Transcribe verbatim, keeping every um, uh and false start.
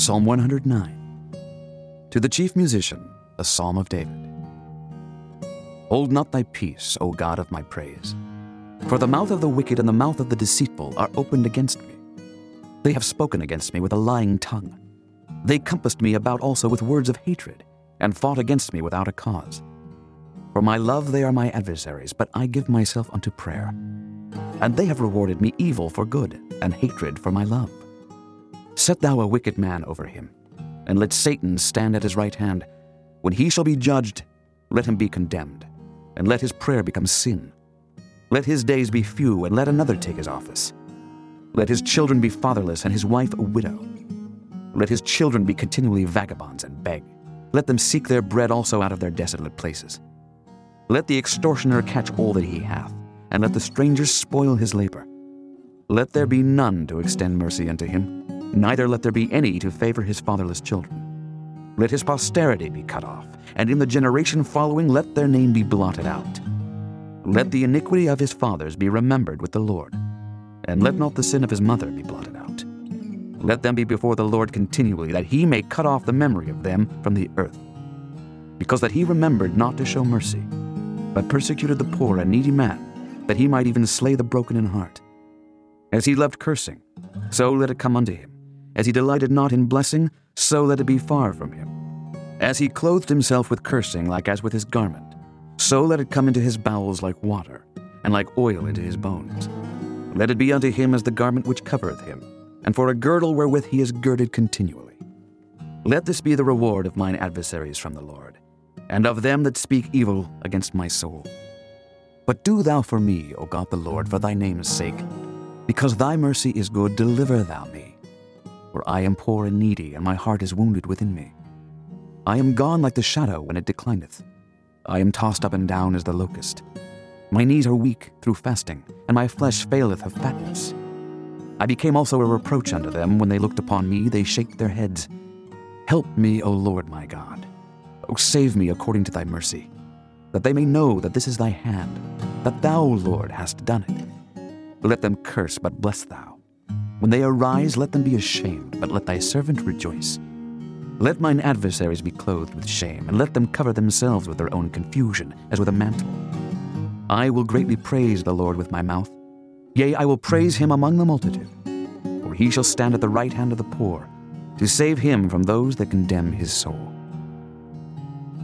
Psalm one hundred nine. To the chief musician, a psalm of David. Hold not thy peace, O God of my praise. For the mouth of the wicked and the mouth of the deceitful are opened against me. They have spoken against me with a lying tongue. They compassed me about also with words of hatred, and fought against me without a cause. For my love they are my adversaries, but I give myself unto prayer. And they have rewarded me evil for good, and hatred for my love. Set thou a wicked man over him, and let Satan stand at his right hand. When he shall be judged, let him be condemned, and let his prayer become sin. Let his days be few, and let another take his office. Let his children be fatherless, and his wife a widow. Let his children be continually vagabonds and beg. Let them seek their bread also out of their desolate places. Let the extortioner catch all that he hath, and let the stranger spoil his labor. Let there be none to extend mercy unto him, neither let there be any to favor his fatherless children. Let his posterity be cut off, and in the generation following let their name be blotted out. Let the iniquity of his fathers be remembered with the Lord, and let not the sin of his mother be blotted out. Let them be before the Lord continually, that he may cut off the memory of them from the earth. Because that he remembered not to show mercy, but persecuted the poor and needy man, that he might even slay the broken in heart. As he loved cursing, so let it come unto him. As he delighted not in blessing, so let it be far from him. As he clothed himself with cursing like as with his garment, so let it come into his bowels like water, and like oil into his bones. Let it be unto him as the garment which covereth him, and for a girdle wherewith he is girded continually. Let this be the reward of mine adversaries from the Lord, and of them that speak evil against my soul. But do thou for me, O God the Lord, for thy name's sake, because thy mercy is good, deliver thou me. For I am poor and needy, and my heart is wounded within me. I am gone like the shadow when it declineth. I am tossed up and down as the locust. My knees are weak through fasting, and my flesh faileth of fatness. I became also a reproach unto them. When they looked upon me, they shake their heads. Help me, O Lord my God. O save me according to thy mercy, that they may know that this is thy hand, that thou, Lord, hast done it. Let them curse, but bless thou. When they arise, let them be ashamed, but let thy servant rejoice. Let mine adversaries be clothed with shame, and let them cover themselves with their own confusion, as with a mantle. I will greatly praise the Lord with my mouth. Yea, I will praise him among the multitude. For he shall stand at the right hand of the poor, to save him from those that condemn his soul.